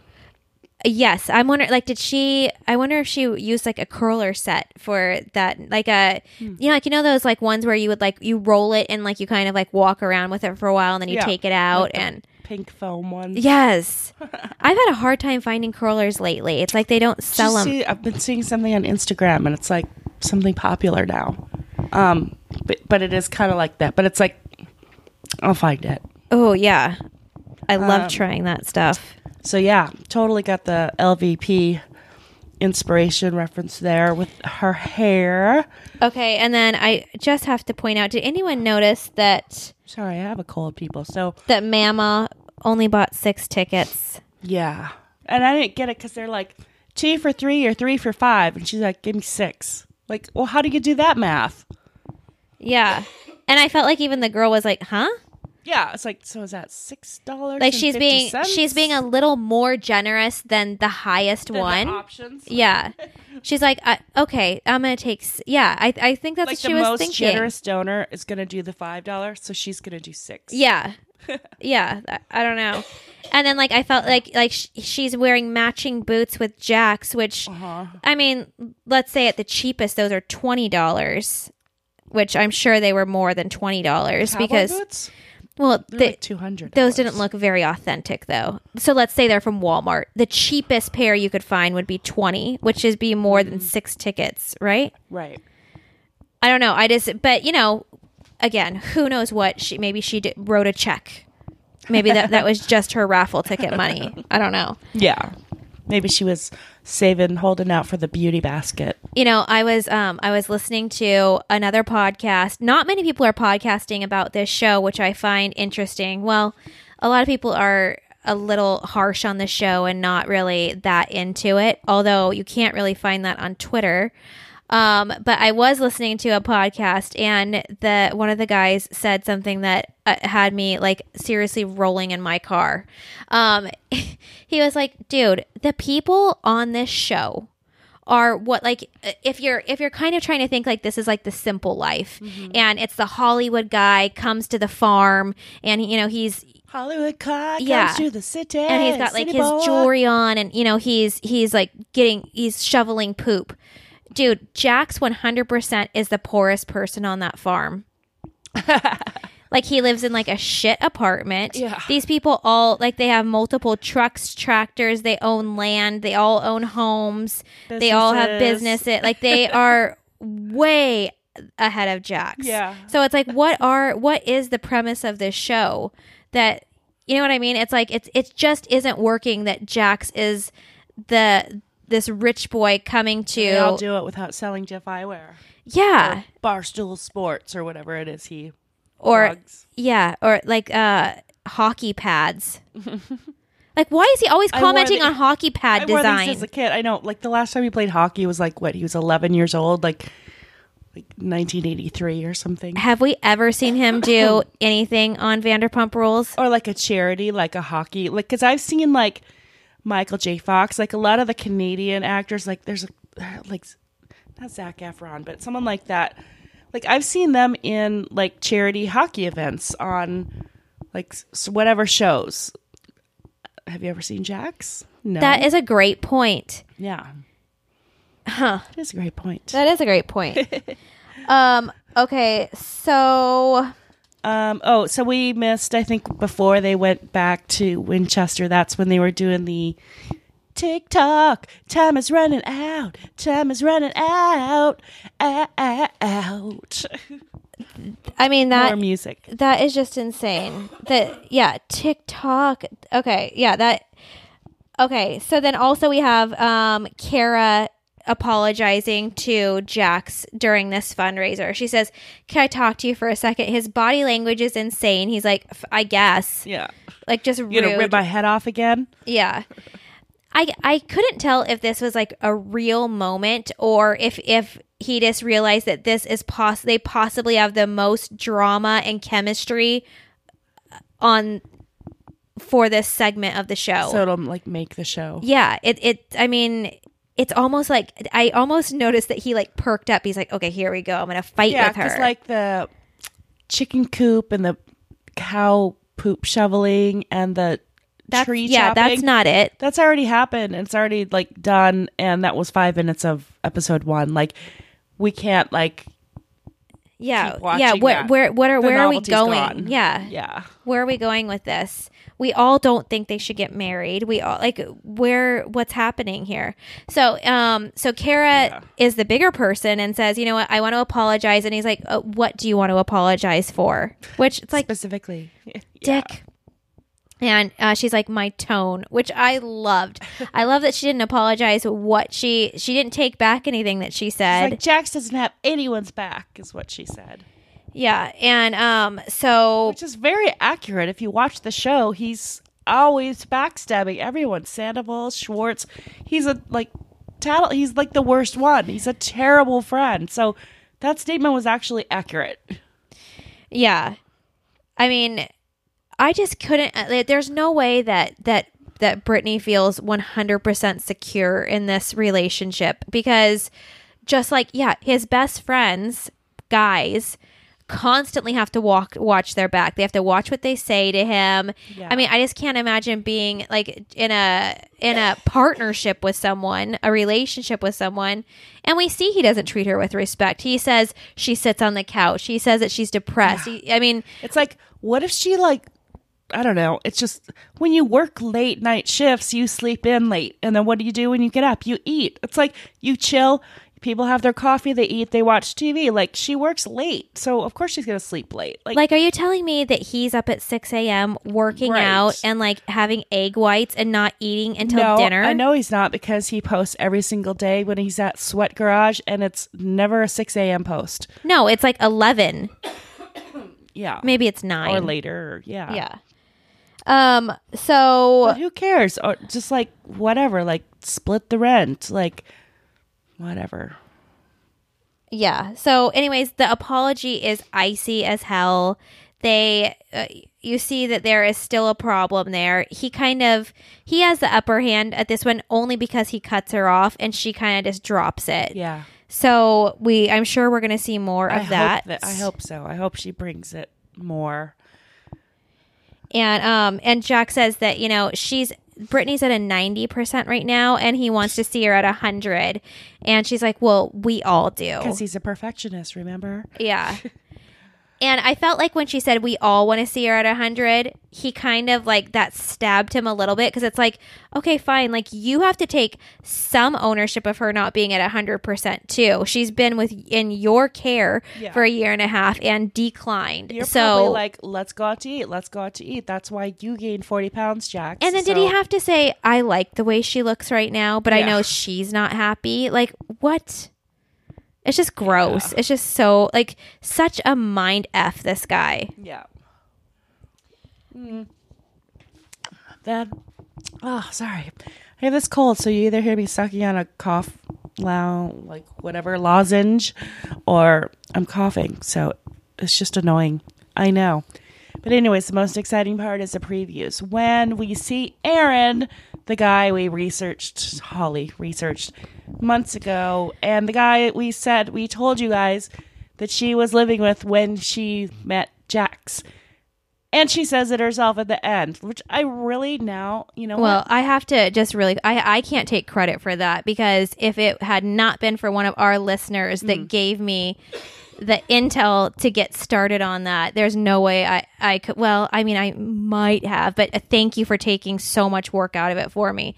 Yes, I'm wondering. Like, I wonder if she used like a curler set for that, like you know, like, you know, those like ones where you would like you roll it and like you kind of like walk around with it for a while and then you take it out, like and pink foam ones. Yes, I've had a hard time finding curlers lately. It's like they don't sell them. I've been seeing something on Instagram and it's like something popular now. But it is kind of like that. But it's like, I'll find it. Oh yeah, I love trying that stuff. So yeah, totally got the LVP inspiration reference there with her hair. Okay, and then I just have to point out, did anyone notice that... Sorry, I have a cold, people. So that Mama only bought 6 tickets. Yeah. And I didn't get it because they're like 2 for 3 or 3 for 5. And she's like, give me 6. Like, well, how do you do that math? Yeah. And I felt like even the girl was like, huh? Yeah, it's like, so is that $6? Like she's being a little more generous than the highest one. The options. Yeah, she's like, okay, I'm gonna take. I think that's like what she was thinking. The most generous donor is gonna do the $5, so she's gonna do 6. Yeah, yeah. I don't know. And then like I felt like she's wearing matching boots with Jax, which I mean, let's say at the cheapest those are $20, which I'm sure they were more than $20 because. Boots? Well, like $200. Those didn't look very authentic, though. So let's say they're from Walmart. The cheapest pair you could find would be $20, which is be more than 6 tickets, right? Right. I don't know. But you know, again, who knows what maybe she wrote a check. Maybe that was just her raffle ticket money. I don't know. Yeah. Maybe she was holding out for the beauty basket. You know, I was listening to another podcast. Not many people are podcasting about this show, which I find interesting. Well, a lot of people are a little harsh on the show and not really that into it, although you can't really find that on Twitter. But I was listening to a podcast, and one of the guys said something that had me like seriously rolling in my car. He was like, dude, the people on this show are what, like, if you're kind of trying to think like this is like the simple life, and it's the Hollywood guy comes to the farm, and you know, he's Hollywood car comes to the city, and he's got like his jewelry on, and you know, he's like he's shoveling poop. Dude, Jax 100% is the poorest person on that farm. Like, he lives in like a shit apartment. Yeah. These people all, like, they have multiple trucks, tractors, they own land, they all own homes, they all have businesses. Like, they are way ahead of Jax. Yeah. So it's like, what is the premise of this show? That, you know what I mean? It's like, it just isn't working that Jax is this rich boy coming to... They all do it without selling Jeff eyewear. Yeah. Or Barstool Sports or whatever it is he or plugs. Yeah, or like hockey pads. Like, why is he always commenting on hockey pad design? I wore these as a kid. I know, like, the last time he played hockey was like, what, he was 11 years old, like 1983 or something. Have we ever seen him do anything on Vanderpump Rules? Or like a charity, like a hockey, like, because I've seen like Michael J. Fox, like a lot of the Canadian actors, like there's like, not Zac Efron, but someone like that. Like, I've seen them in like charity hockey events on like whatever shows. Have you ever seen Jax? No. That is a great point. Yeah. Huh. It is a great point. That is a great point. Okay, so... so we missed, I think, before they went back to Winchester, that's when they were doing the TikTok. Time is running out. Time is running out. Out. I mean, more music. That is just insane. TikTok. Okay, yeah, okay, so then also we have Kara apologizing to Jax during this fundraiser. She says, "Can I talk to you for a second? His body language is insane." He's like, "I guess." Yeah. Like, just rude. You gonna rip my head off again? Yeah. I couldn't tell if this was like a real moment or if he just realized that this is they possibly have the most drama and chemistry for this segment of the show. So it'll like make the show. Yeah. I mean, it's almost like I almost noticed that he like perked up. He's like, okay, here we go. I'm going to fight with her. Yeah, like the chicken coop and the cow poop shoveling and the tree chopping. Yeah, that's not it. That's already happened. It's already like done. And that was 5 minutes of episode 1. Like, we can't like keep watching that. Where are we going? Gone. Yeah. Where are we going with this? We all don't think they should get married. We all like what's happening here. So Kara is the bigger person and says, "You know what? I want to apologize." And he's like, "What do you want to apologize for?" Which it's like specifically, dick. And she's like, "My tone," which I loved. I love that she didn't apologize. She didn't take back anything that she said. She's like, Jax doesn't have anyone's back, is what she said. Yeah, and so... Which is very accurate. If you watch the show, he's always backstabbing everyone. Sandoval, Schwartz. He's he's like the worst one. He's a terrible friend. So that statement was actually accurate. Yeah. I mean, I just couldn't... There's no way that Brittany feels 100% secure in this relationship because just like, his best friends, guys... constantly have to watch their back. They have to watch what they say to him. Yeah. I mean, I just can't imagine being like in a partnership with someone, a relationship with someone, and we see he doesn't treat her with respect. He says she sits on the couch. He says that she's depressed. Yeah. I mean, it's like, what if she like, I don't know. It's just when you work late night shifts, you sleep in late. And then what do you do when you get up? You eat. It's like you chill. People have their coffee, they eat, they watch TV. Like, she works late, so of course she's going to sleep late. Like, are you telling me that he's up at 6 a.m. working Right. out and like having egg whites and not eating until No, dinner? I know he's not, because he posts every single day when he's at Sweat Garage, and it's never a 6 a.m. post. No, it's like 11. Yeah. Maybe it's 9. Or later. Yeah. Yeah. So But who cares? Or just like, whatever, like, split the rent. Like, whatever. yeah. So anyways, the apology is icy as hell. You see that there is still a problem there. He has the upper hand at this one only because he cuts her off and she kind of just drops it. Yeah. So I'm sure we're going to see more of that. I hope so. I hope she brings it more. And Jack says that, Brittany's at a 90% right now and he wants to see her at 100. And she's like, well, we all do. Because he's a perfectionist, remember? Yeah. And I felt like when she said we all want to see her at 100, he kind of like that stabbed him a little bit, because it's like, okay, fine. Like, you have to take some ownership of her not being at 100% too. She's been in your care for a year and a half and declined. You're probably like, let's go out to eat. Let's go out to eat. That's why you gained 40 pounds, Jack. And then did he have to say, I like the way she looks right now, but I know she's not happy? Like, what? It's just gross. Yeah. It's just so, like, such a mind F, this guy. Yeah. Sorry. I have this cold, so you either hear me sucking on a cough lozenge, or I'm coughing. So it's just annoying. I know. But anyways, the most exciting part is the previews. When we see Aaron, the guy Holly researched months ago, and the guy we told you guys that she was living with when she met Jax. And she says it herself at the end, which I really now, Well, I have to just really, I can't take credit for that, because if it had not been for one of our listeners that gave me the intel to get started on that, there's no way I could. Well, I mean, I might have, but thank you for taking so much work out of it for me.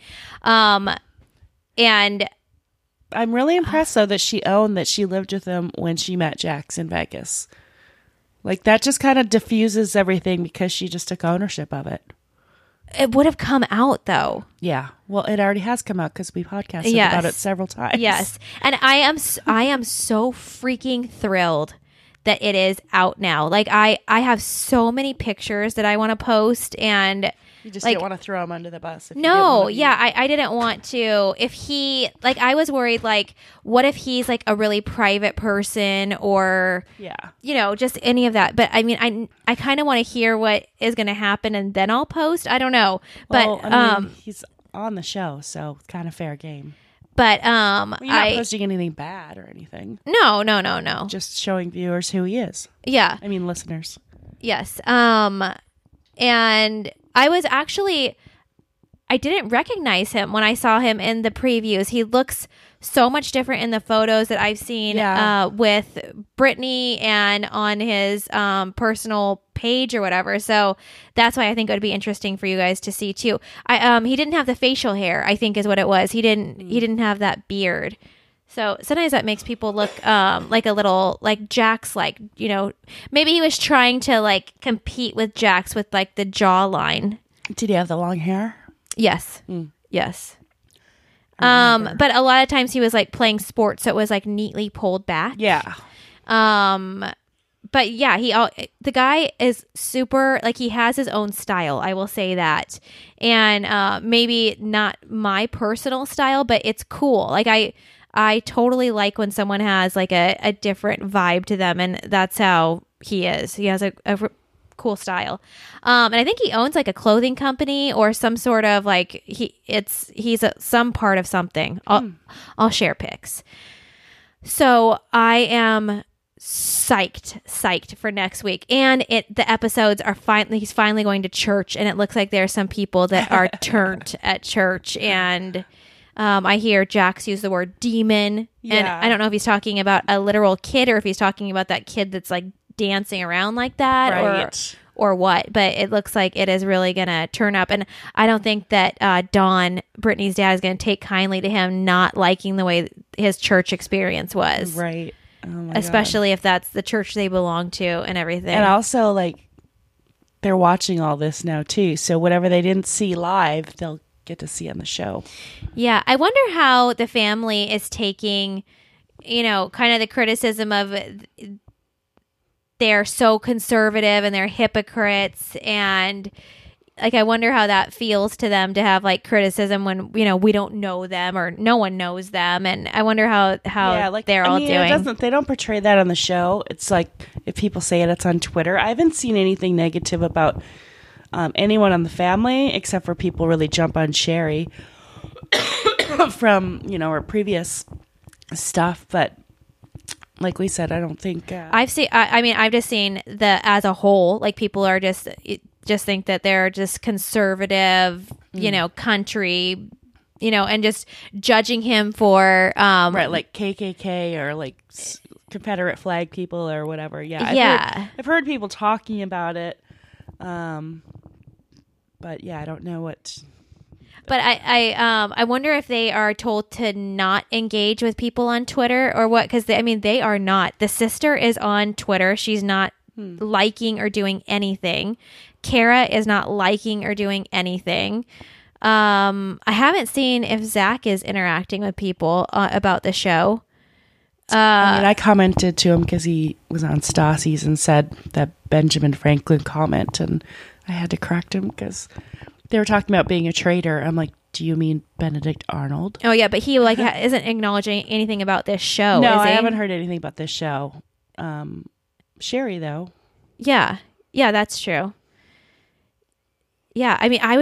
And I'm really impressed, though, that she owned that she lived with him when she met Jax in Vegas. Like, that just kind of diffuses everything, because she just took ownership of it. It would have come out, though. Yeah. Well, it already has come out, because we podcasted about it several times. Yes. And I am so freaking thrilled that it is out now. Like, I have so many pictures that I want to post, and you just didn't want to throw him under the bus. I didn't want to. If he, like, I was worried, like, what if he's like a really private person, or just any of that. But I mean, I kind of want to hear what is going to happen, and then I'll post. I don't know, but he's on the show, so it's kind of fair game. But you're not posting anything bad or anything. No. Just showing viewers who he is. Yeah. I mean, listeners. Yes. And I didn't recognize him when I saw him in the previews. He looks so much different in the photos that I've seen with Brittany and on his personal page or whatever. So that's why I think it would be interesting for you guys to see too. He didn't have the facial hair, I think is what it was. He didn't have that beard. So sometimes that makes people look like a little like Jax, like, maybe he was trying to like compete with Jax with like the jawline. Did he have the long hair? Yes. Yes. But a lot of times he was like playing sports, so it was like neatly pulled back. Yeah. But yeah, the guy is super, like, he has his own style. I will say that. And maybe not my personal style, but it's cool. Like, I totally like when someone has like a different vibe to them, and that's how he is. He has a cool style. And I think he owns like a clothing company or some sort of like he's some part of something. I'll share pics. So I am psyched for next week, and the episodes are he's finally going to church, and it looks like there are some people that are turned at church, and I hear Jax use the word demon, and I don't know if he's talking about a literal kid or if he's talking about that kid that's like dancing around like that, or what, but it looks like it is really going to turn up. And I don't think that Don, Brittany's dad, is going to take kindly to him not liking the way his church experience was. Right. Oh my Especially if that's the church they belong to and everything. And also, like, they're watching all this now, too. So whatever they didn't see live, they'll get to see on the show. Yeah. I wonder how the family is taking, kind of the criticism of they're so conservative and they're hypocrites, and like I wonder how that feels to them to have like criticism when we don't know them or no one knows them, and I wonder how they're all doing. They don't portray that on the show. It's like if people say it's on Twitter. I haven't seen anything negative about anyone on the family except for people really jump on Sherry from her previous stuff, but. Like we said, I don't think I've seen. I've just seen as a whole. Like people are just think that they're just conservative, country, and just judging him for right, like KKK or like Confederate flag people or whatever. Yeah, I've heard people talking about it, but yeah, I don't know what. But I wonder if they are told to not engage with people on Twitter or what, because they are not. The sister is on Twitter. She's not liking or doing anything. Kara is not liking or doing anything. I haven't seen if Zach is interacting with people about the show. I commented to him because he was on Stassi's and said that Benjamin Franklin comment, and I had to correct him because they were talking about being a traitor. I'm like, do you mean Benedict Arnold? Oh, yeah, but he isn't acknowledging anything about this show, No, is he? I haven't heard anything about this show. Sherry, though. Yeah, that's true. Yeah,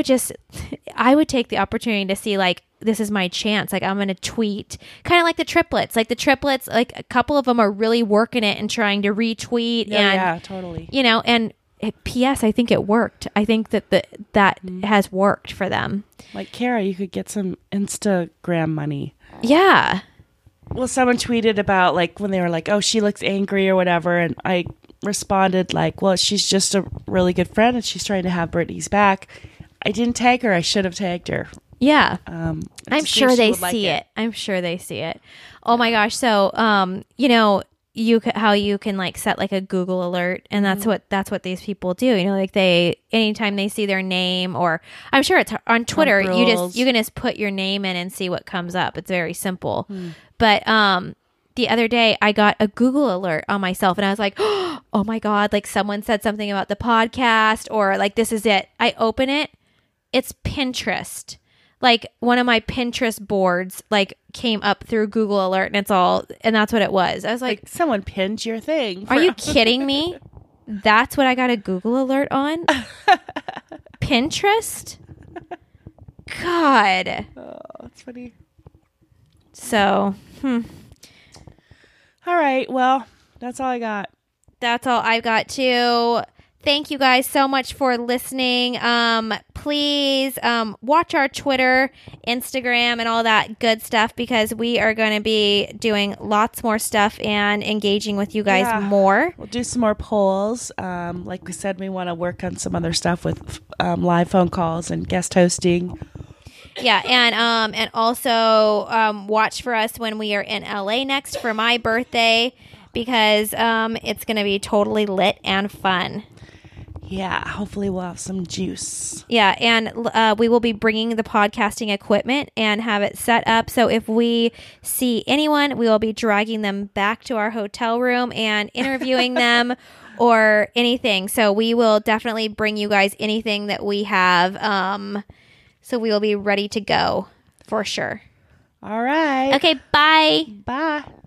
I would take the opportunity to see, like, this is my chance. Like, I'm going to tweet. Kind of like the triplets. Like, the triplets, like, a couple of them are really working it and trying to retweet. Yeah, totally. And P.S. I think it worked. I think that has worked for them. Like Kara, you could get some Instagram money. Yeah. Well, someone tweeted about like when they were like, "Oh, she looks angry" or whatever, and I responded like, "Well, she's just a really good friend, and she's trying to have Brittany's back." I didn't tag her. I should have tagged her. Yeah. I'm sure they see it. I'm sure they see it. Oh my gosh. So, how you can like set like a Google alert, and that's what these people do. Like anytime they see their name, or I'm sure it's on Twitter, you can just put your name in and see what comes up. It's very simple. But the other day I got a Google alert on myself, and I was like, oh my God, like someone said something about the podcast, or like this is it. I open it, it's Pinterest. Like one of my Pinterest boards like came up through Google Alert, and that's what it was. I was like someone pinned your thing. Are you kidding me? That's what I got a Google Alert on? Pinterest? God. Oh, that's funny. So, All right. Well, that's all I got. That's all I've got too. Thank you guys so much for listening. Please watch our Twitter, Instagram, and all that good stuff, because we are going to be doing lots more stuff and engaging with you guys more. We'll do some more polls. Like we said, we want to work on some other stuff with live phone calls and guest hosting. Yeah, and also watch for us when we are in LA next for my birthday, because it's going to be totally lit and fun. Yeah, hopefully we'll have some juice. Yeah, and we will be bringing the podcasting equipment and have it set up. So if we see anyone, we will be dragging them back to our hotel room and interviewing them or anything. So we will definitely bring you guys anything that we have. So we will be ready to go for sure. All right. Okay, bye. Bye.